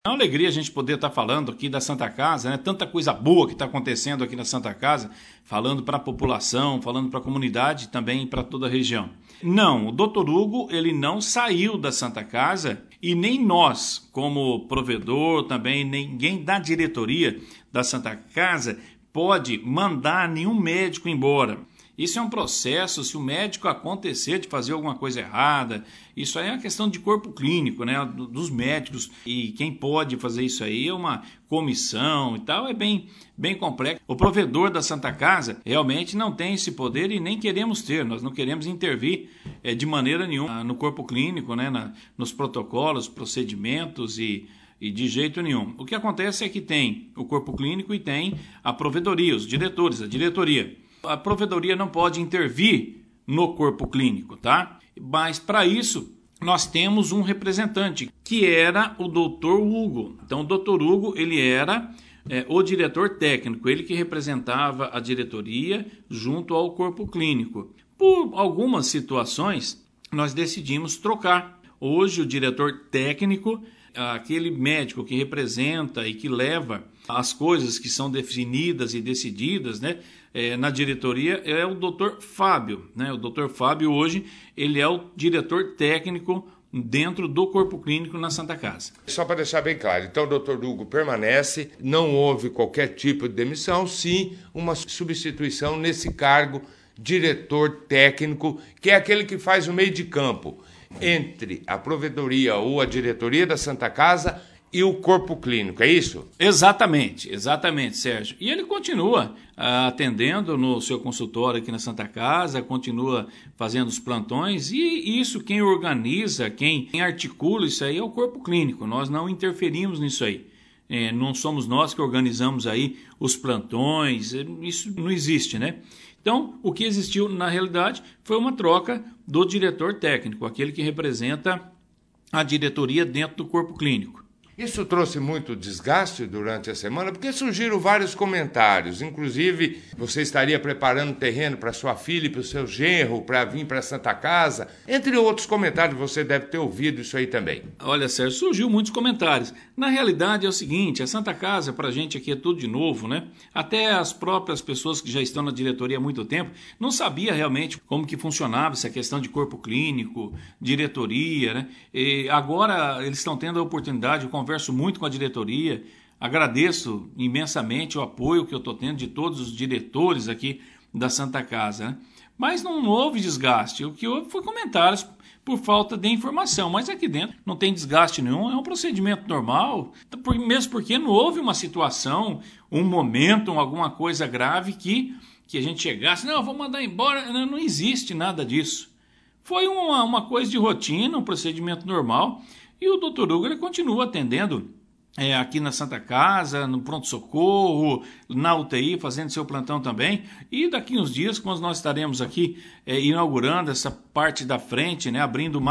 É uma alegria a gente poder estar falando aqui da Santa Casa, né? Tanta coisa boa que está acontecendo aqui na Santa Casa, falando para a população, falando para a comunidade e também para toda a região. Não, o Dr. Hugo ele não saiu da Santa Casa e nem nós, como provedor, também ninguém da diretoria da Santa Casa pode mandar nenhum médico embora. Isso é um processo, se o médico acontecer de fazer alguma coisa errada, isso aí é uma questão de corpo clínico, né, dos médicos, e quem pode fazer isso aí é uma comissão e tal, é bem complexo. O provedor da Santa Casa realmente não tem esse poder e nem queremos ter, nós não queremos intervir de maneira nenhuma no corpo clínico, né, nos protocolos, procedimentos e de jeito nenhum. O que acontece é que tem o corpo clínico e tem a provedoria, os diretores, a diretoria. A provedoria não pode intervir no corpo clínico, tá? Mas para isso nós temos um representante, que era o Dr. Hugo. Então o Dr. Hugo ele era o diretor técnico, ele que representava a diretoria junto ao corpo clínico. Por algumas situações nós decidimos trocar. Hoje o diretor técnico, aquele médico que representa e que leva as coisas que são definidas e decididas, né, na diretoria, é o Dr. Fábio. Né? O Dr. Fábio hoje ele é o diretor técnico dentro do corpo clínico na Santa Casa. Só para deixar bem claro, então o Dr. Hugo permanece, não houve qualquer tipo de demissão, sim uma substituição nesse cargo, diretor técnico, que é aquele que faz o meio de campo entre a provedoria ou a diretoria da Santa Casa e o corpo clínico, é isso? Exatamente, Sérgio. E ele continua atendendo no seu consultório aqui na Santa Casa, continua fazendo os plantões e isso quem organiza, quem articula isso aí é o corpo clínico, nós não interferimos nisso aí. Não somos nós que organizamos aí os plantões, isso não existe, né? Então, o que existiu na realidade foi uma troca do diretor técnico, aquele que representa a diretoria dentro do corpo clínico. Isso trouxe muito desgaste durante a semana, porque surgiram vários comentários. Inclusive, você estaria preparando terreno para sua filha e para o seu genro para vir para a Santa Casa. Entre outros comentários, você deve ter ouvido isso aí também. Olha, Sérgio, surgiu muitos comentários. Na realidade é o seguinte, a Santa Casa para a gente aqui é tudo de novo, né? Até as próprias pessoas que já estão na diretoria há muito tempo não sabia realmente como que funcionava essa questão de corpo clínico, diretoria, né? E agora eles estão tendo a oportunidade, converso muito com a diretoria, agradeço imensamente o apoio que eu estou tendo de todos os diretores aqui da Santa Casa, né? Mas não houve desgaste, o que houve foi comentários por falta de informação, mas aqui dentro não tem desgaste nenhum, é um procedimento normal, mesmo porque não houve uma situação, um momento, alguma coisa grave que a gente chegasse, não, vou mandar embora, não existe nada disso. Foi uma coisa de rotina, um procedimento normal. E o Dr. Hugo ele continua atendendo aqui na Santa Casa, no pronto-socorro, na UTI, fazendo seu plantão também. E daqui uns dias, quando nós estaremos aqui inaugurando essa parte da frente, né, abrindo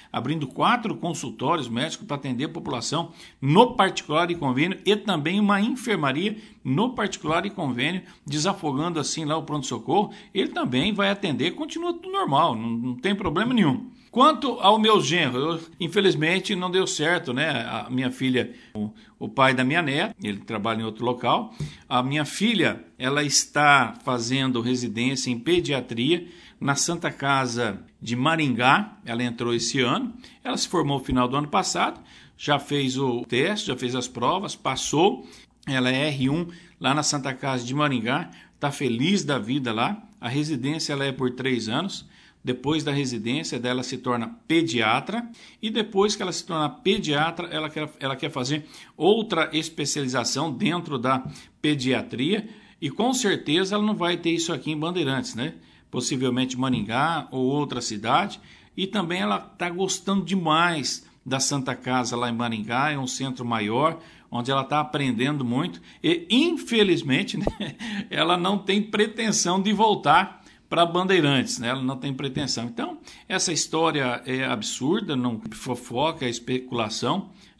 4 consultórios médicos para atender a população no particular e convênio e também uma enfermaria no particular e convênio, desafogando assim lá o pronto-socorro. Ele também vai atender, continua tudo normal, não tem problema nenhum. Quanto ao meu genro, infelizmente não deu certo, né? A minha filha, o pai da minha neta, ele trabalha em outro local. A minha filha, ela está fazendo residência em pediatria na Santa Casa de Maringá. Ela entrou esse ano. Ela se formou no final do ano passado, já fez o teste, já fez as provas, passou. Ela é R1 lá na Santa Casa de Maringá, está feliz da vida lá. A residência ela é por 3 anos. Depois da residência dela se torna pediatra e depois que ela se torna pediatra, ela quer fazer outra especialização dentro da pediatria e com certeza ela não vai ter isso aqui em Bandeirantes, né? Possivelmente Maringá ou outra cidade. E também ela está gostando demais da Santa Casa lá em Maringá, é um centro maior, onde ela está aprendendo muito e infelizmente, né, ela não tem pretensão de voltar para Bandeirantes, né? Ela não tem pretensão. Então, essa história é absurda, não fofoca, é especulação.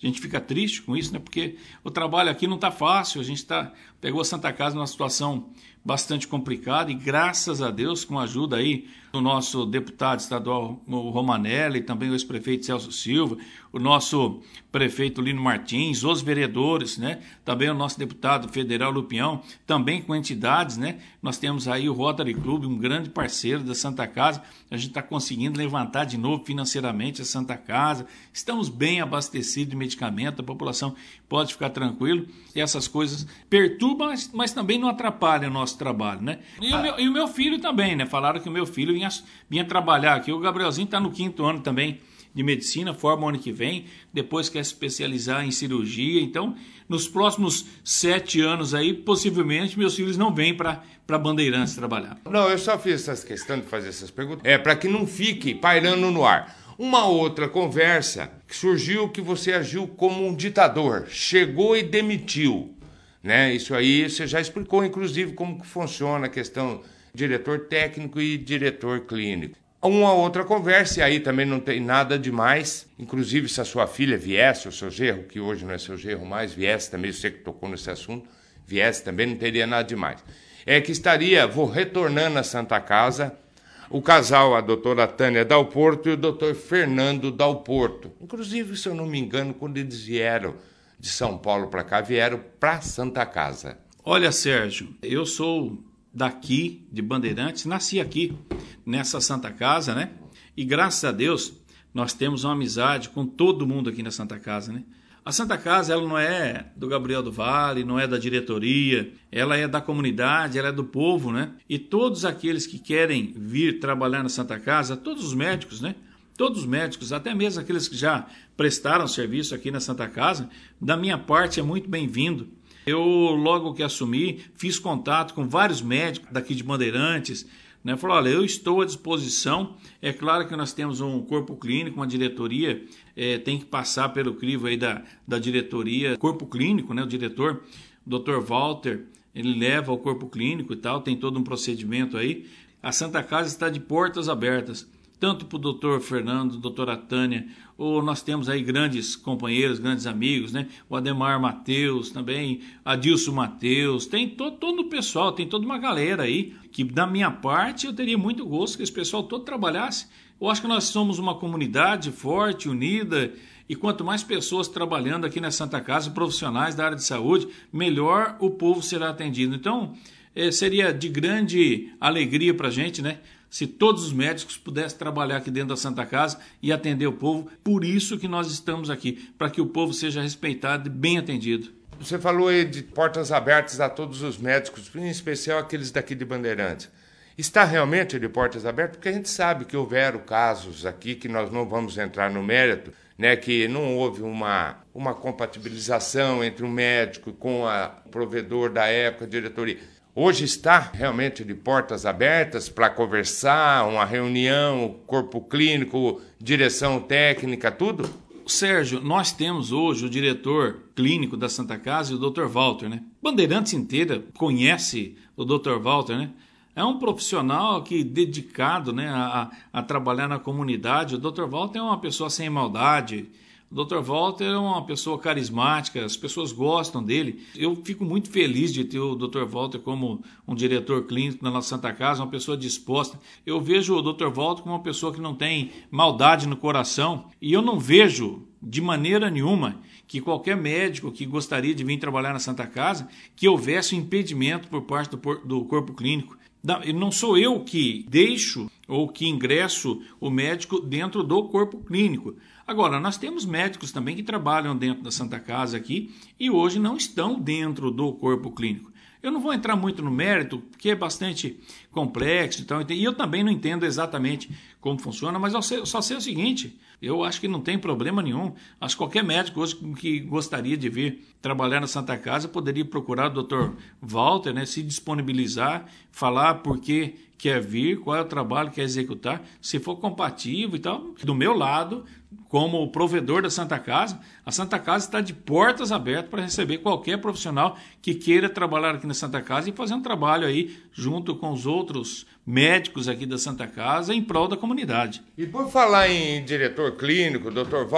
A gente fica triste com isso, né? Porque o trabalho aqui não está fácil, a gente pegou a Santa Casa numa situação bastante complicada e graças a Deus, com a ajuda aí do nosso deputado estadual o Romanelli, também o ex-prefeito Celso Silva, o nosso prefeito Lino Martins, os vereadores, né? Também o nosso deputado federal Lupião, também com entidades, né? Nós temos aí o Rotary Club, um grande parceiro da Santa Casa, a gente está conseguindo levantar de novo financeiramente a Santa Casa, estamos bem abastecidos de medicamento, a população pode ficar tranquilo, e essas coisas perturbam, mas também não atrapalham o nosso trabalho, né? E o meu filho também, né? Falaram que o meu filho vinha trabalhar aqui, o Gabrielzinho está no 5º ano também de medicina, forma o ano que vem, depois quer se especializar em cirurgia, então nos próximos 7 anos aí, possivelmente meus filhos não vêm para Bandeirantes trabalhar. Não, eu só fiz essa questão de fazer essas perguntas, para que não fique pairando no ar. Uma outra conversa que surgiu que você agiu como um ditador, chegou e demitiu, né? Isso aí você já explicou, inclusive, como que funciona a questão diretor técnico e diretor clínico. Uma outra conversa, e aí também não tem nada demais, inclusive se a sua filha viesse, o seu genro, que hoje não é seu genro mais, viesse também, você que tocou nesse assunto, viesse também, não teria nada demais. É que vou retornando à Santa Casa, o casal, a doutora Tânia Dalporto e o doutor Fernando Dalporto. Inclusive, se eu não me engano, quando eles vieram de São Paulo para cá, vieram para Santa Casa. Olha, Sérgio, eu sou daqui, de Bandeirantes, nasci aqui, nessa Santa Casa, né? E graças a Deus, nós temos uma amizade com todo mundo aqui na Santa Casa, né? A Santa Casa, ela não é do Gabriel do Vale, não é da diretoria, ela é da comunidade, ela é do povo, né? E todos aqueles que querem vir trabalhar na Santa Casa, todos os médicos, né? Todos os médicos, até mesmo aqueles que já prestaram serviço aqui na Santa Casa, da minha parte é muito bem-vindo. Eu, logo que assumi, fiz contato com vários médicos daqui de Bandeirantes, né? Falou, olha, eu estou à disposição. É claro que nós temos um corpo clínico, uma diretoria, tem que passar pelo crivo aí da diretoria, corpo clínico, né? O diretor, o Dr. Walter, ele leva o corpo clínico e tal, tem todo um procedimento aí. A Santa Casa está de portas abertas, tanto para o doutor Fernando, doutora Tânia, ou nós temos aí grandes companheiros, grandes amigos, né? O Ademar Mateus também, Adilson Mateus, tem todo o pessoal, tem toda uma galera aí, que da minha parte eu teria muito gosto que esse pessoal todo trabalhasse. Eu acho que nós somos uma comunidade forte, unida, e quanto mais pessoas trabalhando aqui na Santa Casa, profissionais da área de saúde, melhor o povo será atendido. Então, seria de grande alegria para a gente, né? Se todos os médicos pudessem trabalhar aqui dentro da Santa Casa e atender o povo, por isso que nós estamos aqui, para que o povo seja respeitado e bem atendido. Você falou aí de portas abertas a todos os médicos, em especial aqueles daqui de Bandeirantes. Está realmente de portas abertas? Porque a gente sabe que houveram casos aqui, que nós não vamos entrar no mérito, né, que não houve uma compatibilização entre o médico com o provedor da época, a diretoria. Hoje está realmente de portas abertas para conversar, uma reunião, corpo clínico, direção técnica, tudo? Sérgio, nós temos hoje o diretor clínico da Santa Casa e o Dr. Walter, né? Bandeirantes inteira conhece o Dr. Walter, né? É um profissional que dedicado, né, a trabalhar na comunidade. O Dr. Walter é uma pessoa sem maldade. O Dr. Walter é uma pessoa carismática, as pessoas gostam dele. Eu fico muito feliz de ter o Dr. Walter como um diretor clínico na nossa Santa Casa, uma pessoa disposta. Eu vejo o Dr. Walter como uma pessoa que não tem maldade no coração e eu não vejo de maneira nenhuma que qualquer médico que gostaria de vir trabalhar na Santa Casa que houvesse um impedimento por parte do corpo clínico. Não sou eu que deixo ou que ingresso o médico dentro do corpo clínico. Agora, nós temos médicos também que trabalham dentro da Santa Casa aqui e hoje não estão dentro do corpo clínico. Eu não vou entrar muito no mérito, porque é bastante complexo e eu também não entendo exatamente como funciona, mas eu só sei o seguinte, eu acho que não tem problema nenhum. Acho que qualquer médico hoje que gostaria de vir trabalhar na Santa Casa poderia procurar o Dr. Walter, né, se disponibilizar, falar por que quer vir, qual é o trabalho que quer executar, se for compatível e tal. Do meu lado, como provedor da Santa Casa, a Santa Casa está de portas abertas para receber qualquer profissional que queira trabalhar aqui na Santa Casa e fazer um trabalho aí junto com os outros médicos aqui da Santa Casa em prol da comunidade. E por falar em diretor clínico, Dr. Walter,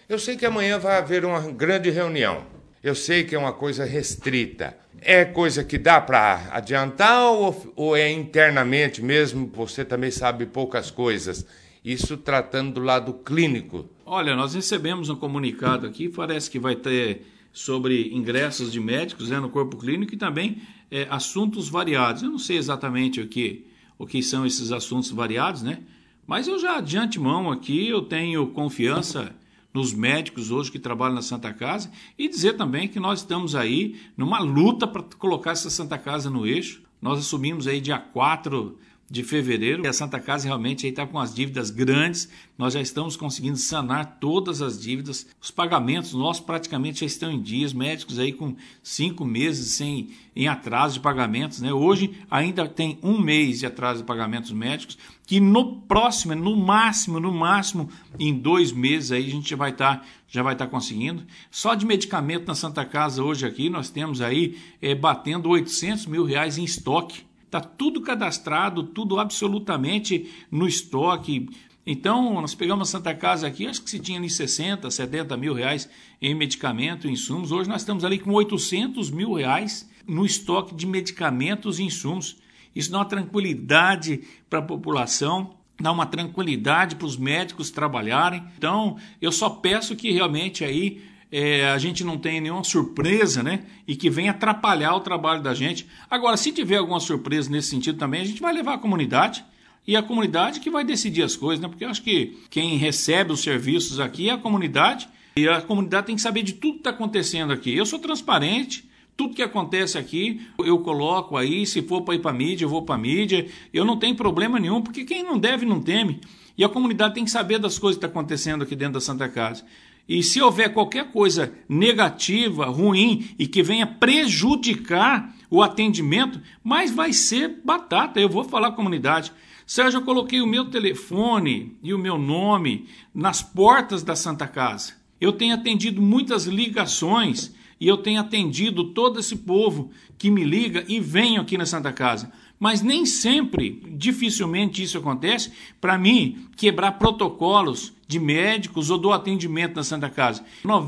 Eu sei que amanhã vai haver uma grande reunião. Eu sei que é uma coisa restrita. É coisa que dá para adiantar ou é internamente mesmo? Você também sabe poucas coisas. Isso tratando do lado clínico. Olha, nós recebemos um comunicado aqui, parece que vai ter sobre ingressos de médicos, né, no corpo clínico e também assuntos variados. Eu não sei exatamente o que são esses assuntos variados, né? Mas eu já de antemão aqui eu tenho confiança nos médicos hoje que trabalham na Santa Casa e dizer também que nós estamos aí numa luta para colocar essa Santa Casa no eixo. Nós assumimos aí dia 4 de fevereiro e a Santa Casa realmente está com as dívidas grandes. Nós já estamos conseguindo sanar todas as dívidas. Os pagamentos nossos praticamente já estão em dias. Médicos aí com 5 meses em atraso de pagamentos, né? Hoje ainda tem 1 mês de atraso de pagamentos médicos, que no próximo, no máximo, em 2 meses aí a gente já vai estar conseguindo. Só de medicamento na Santa Casa hoje aqui nós temos aí batendo R$800 mil em estoque. Está tudo cadastrado, tudo absolutamente no estoque. Então, nós pegamos a Santa Casa aqui, acho que se tinha ali 60, 70 mil reais em medicamento, insumos. Hoje nós estamos ali com 800 mil reais no estoque de medicamentos e insumos. Isso dá uma tranquilidade para a população, dá uma tranquilidade para os médicos trabalharem. Então, eu só peço que realmente aí a gente não tenha nenhuma surpresa, né? E que venha atrapalhar o trabalho da gente. Agora, se tiver alguma surpresa nesse sentido também, a gente vai levar a comunidade. E a comunidade que vai decidir as coisas, né? Porque eu acho que quem recebe os serviços aqui é a comunidade. E a comunidade tem que saber de tudo que está acontecendo aqui. Eu sou transparente. Tudo que acontece aqui, eu coloco aí. Se for para ir para a mídia, eu vou para a mídia. Eu não tenho problema nenhum, porque quem não deve, não teme. E a comunidade tem que saber das coisas que estão acontecendo aqui dentro da Santa Casa. E se houver qualquer coisa negativa, ruim e que venha prejudicar o atendimento, mas vai ser batata. Eu vou falar com a comunidade. Sérgio, eu coloquei o meu telefone e o meu nome nas portas da Santa Casa. Eu tenho atendido muitas ligações e eu tenho atendido todo esse povo que me liga e venho aqui na Santa Casa. Mas nem sempre, dificilmente isso acontece, para mim quebrar protocolos de médicos ou do atendimento na Santa Casa.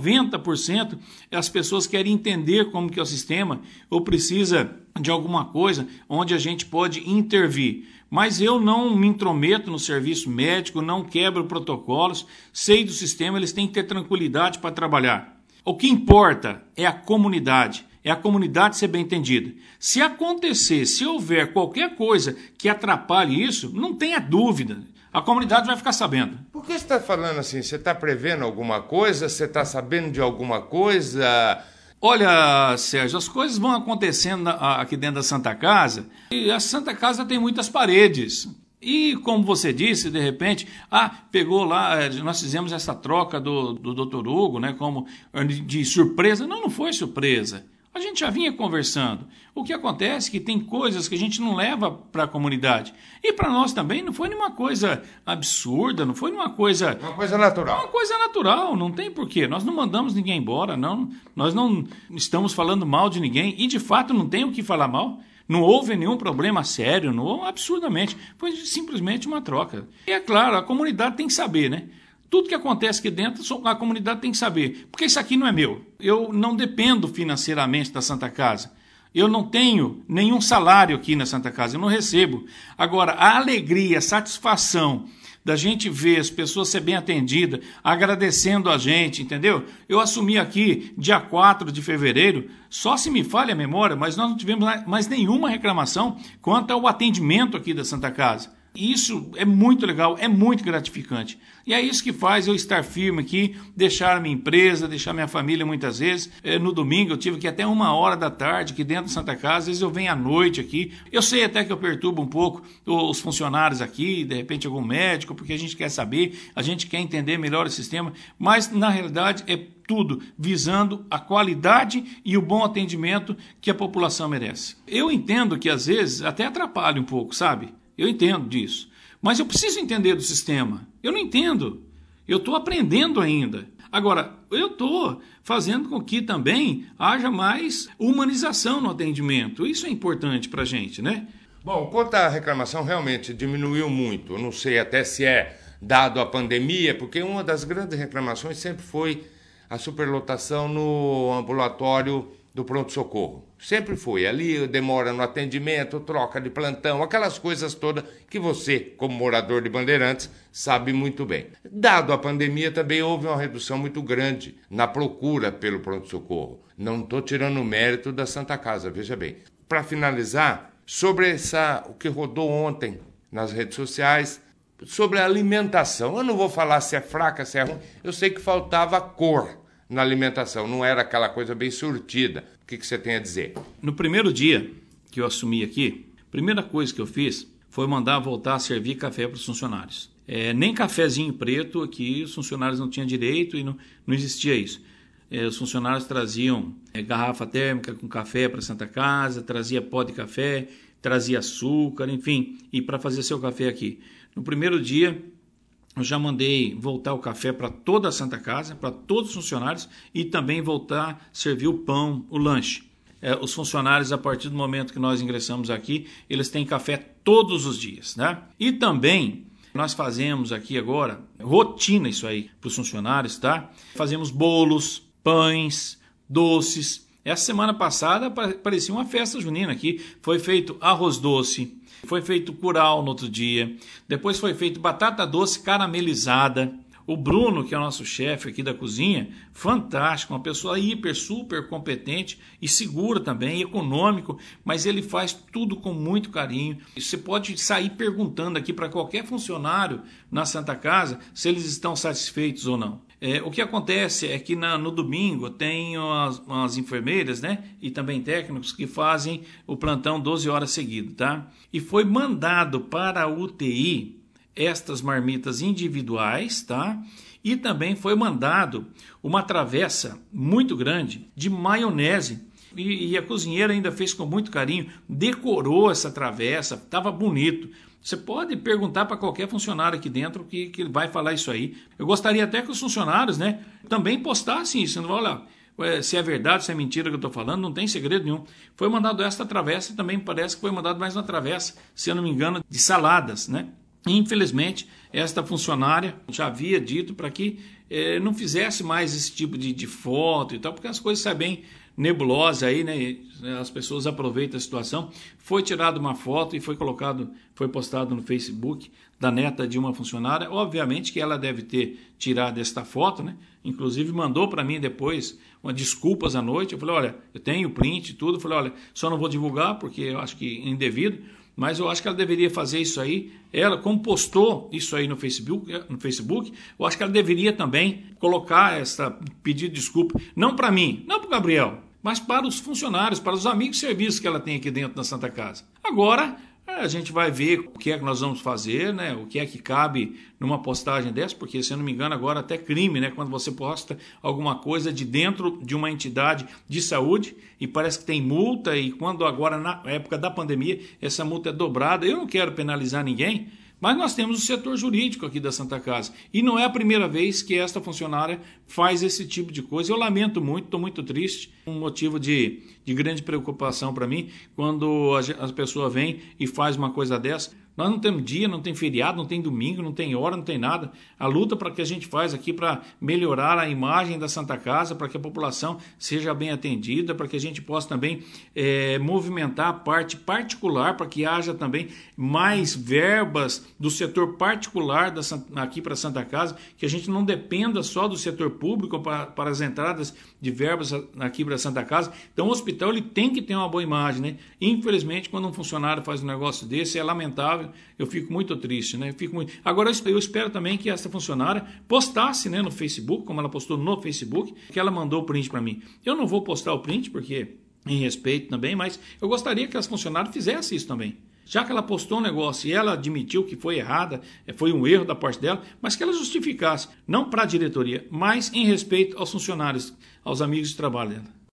90% as pessoas querem entender como que é o sistema ou precisa de alguma coisa onde a gente pode intervir. Mas eu não me intrometo no serviço médico, não quebro protocolos, sei do sistema, eles têm que ter tranquilidade para trabalhar. O que importa é a comunidade. É a comunidade ser bem entendida. Se acontecer, se houver qualquer coisa que atrapalhe isso, não tenha dúvida. A comunidade vai ficar sabendo. Por que você está falando assim? Você está prevendo alguma coisa? Você está sabendo de alguma coisa? Olha, Sérgio, as coisas vão acontecendo aqui dentro da Santa Casa. E a Santa Casa tem muitas paredes. E como você disse, de repente, pegou lá, nós fizemos essa troca do Dr. Hugo, né, como de surpresa. Não foi surpresa. A gente já vinha conversando. O que acontece é que tem coisas que a gente não leva para a comunidade. E para nós também não foi nenhuma coisa absurda, não foi nenhuma coisa... Uma coisa natural. Uma coisa natural, não tem porquê. Nós não mandamos ninguém embora, não. Nós não estamos falando mal de ninguém e, de fato, não tem o que falar mal. Não houve nenhum problema sério, não, absurdamente. Foi simplesmente uma troca. E é claro, a comunidade tem que saber, né? Tudo que acontece aqui dentro, a comunidade tem que saber. Porque isso aqui não é meu. Eu não dependo financeiramente da Santa Casa. Eu não tenho nenhum salário aqui na Santa Casa. Eu não recebo. Agora, a alegria, a satisfação da gente ver as pessoas ser bem atendidas, agradecendo a gente, entendeu? Eu assumi aqui, dia 4 de fevereiro, só se me falha a memória, mas nós não tivemos mais nenhuma reclamação quanto ao atendimento aqui da Santa Casa. Isso é muito legal, é muito gratificante. E é isso que faz eu estar firme aqui, deixar a minha empresa, deixar minha família muitas vezes. No domingo eu tive que ir até 1h da tarde aqui dentro da Santa Casa, às vezes eu venho à noite aqui. Eu sei até que eu perturbo um pouco os funcionários aqui, de repente algum médico, porque a gente quer saber, a gente quer entender melhor o sistema, mas na realidade é tudo visando a qualidade e o bom atendimento que a população merece. Eu entendo que às vezes até atrapalha um pouco, sabe? Eu entendo disso. Mas eu preciso entender do sistema. Eu não entendo. Eu estou aprendendo ainda. Agora, eu estou fazendo com que também haja mais humanização no atendimento. Isso é importante para a gente, né? Bom, quanto à reclamação, realmente diminuiu muito. Eu não sei até se é dado a pandemia, porque uma das grandes reclamações sempre foi a superlotação no ambulatório do pronto-socorro. Sempre foi. Ali demora no atendimento, troca de plantão, aquelas coisas todas que você, como morador de Bandeirantes, sabe muito bem. Dado a pandemia, também houve uma redução muito grande na procura pelo pronto-socorro. Não estou tirando o mérito da Santa Casa, veja bem. Para finalizar, sobre o que rodou ontem nas redes sociais, sobre a alimentação. Eu não vou falar se é fraca, se é ruim. Eu sei que faltava cor na alimentação, não era aquela coisa bem surtida. O que você tem a dizer? No primeiro dia que eu assumi aqui, a primeira coisa que eu fiz foi mandar voltar a servir café para os funcionários. Nem cafezinho preto aqui, os funcionários não tinham direito e não existia isso. Os funcionários traziam garrafa térmica com café para a Santa Casa, trazia pó de café, trazia açúcar, enfim, e para fazer seu café aqui. No primeiro dia, eu já mandei voltar o café para toda a Santa Casa, para todos os funcionários, e também voltar a servir o pão, o lanche. Os funcionários, a partir do momento que nós ingressamos aqui, eles têm café todos os dias, né? E também nós fazemos aqui agora, rotina isso aí para os funcionários, tá? Fazemos bolos, pães, doces. Essa semana passada parecia uma festa junina aqui. Foi feito arroz doce, foi feito curau no outro dia, depois foi feito batata doce caramelizada. O Bruno, que é o nosso chefe aqui da cozinha, fantástico, uma pessoa hiper, super competente e segura também, econômico, mas ele faz tudo com muito carinho. Você pode sair perguntando aqui para qualquer funcionário na Santa Casa se eles estão satisfeitos ou não. O que acontece é que no domingo tem as enfermeiras, né, e também técnicos que fazem o plantão 12 horas seguidas, tá? E foi mandado para a UTI estas marmitas individuais, tá? E também foi mandado uma travessa muito grande de maionese. E a cozinheira ainda fez com muito carinho, decorou essa travessa, estava bonito. Você pode perguntar para qualquer funcionário aqui dentro que vai falar isso aí. Eu gostaria até que os funcionários, né, também postassem isso. Não vai olhar se é verdade, se é mentira que eu estou falando, não tem segredo nenhum. Foi mandado esta travessa e também parece que foi mandado mais uma travessa, se eu não me engano, de saladas, né? Infelizmente, esta funcionária já havia dito para que não fizesse mais esse tipo de foto e tal, porque as coisas saem bem nebulosas aí, né? As pessoas aproveitam a situação. Foi tirada uma foto e foi postado no Facebook da neta de uma funcionária. Obviamente que ela deve ter tirado esta foto, né? Inclusive mandou para mim depois desculpas à noite. Eu falei, olha, eu tenho print e tudo. Eu falei, olha, só não vou divulgar porque eu acho que é indevido. Mas eu acho que ela deveria fazer isso aí. Ela, como postou isso aí no Facebook, eu acho que ela deveria também colocar pedido de desculpa, não para mim, não para o Gabriel, mas para os funcionários, para os amigos de serviço que ela tem aqui dentro da Santa Casa. Agora, a gente vai ver o que é que nós vamos fazer, né? O que é que cabe numa postagem dessa, porque, se eu não me engano, agora até crime, né? Quando você posta alguma coisa de dentro de uma entidade de saúde e parece que tem multa, e quando agora, na época da pandemia, essa multa é dobrada. Eu não quero penalizar ninguém, mas nós temos o setor jurídico aqui da Santa Casa e não é a primeira vez que esta funcionária faz esse tipo de coisa. Eu lamento muito, estou muito triste, um motivo de grande preocupação para mim quando a pessoa vem e faz uma coisa dessa. Nós não temos dia, não tem feriado, não tem domingo, não tem hora, não tem nada. A luta para que a gente faz aqui para melhorar a imagem da Santa Casa, para que a população seja bem atendida, para que a gente possa também movimentar a parte particular, para que haja também mais verbas do setor particular aqui para a Santa Casa, que a gente não dependa só do setor público para as entradas de verbas aqui para a Santa Casa. Então o hospital ele tem que ter uma boa imagem, né? Infelizmente, quando um funcionário faz um negócio desse, é lamentável. Eu fico muito triste, né? Agora, eu espero também que essa funcionária postasse, né, no Facebook, como ela postou no Facebook, que ela mandou o print para mim. Eu não vou postar o print, porque em respeito também, mas eu gostaria que as funcionárias fizessem isso também. Já que ela postou um negócio e ela admitiu que foi errada, foi um erro da parte dela, mas que ela justificasse, não para a diretoria, mas em respeito aos funcionários, aos amigos de trabalho dela.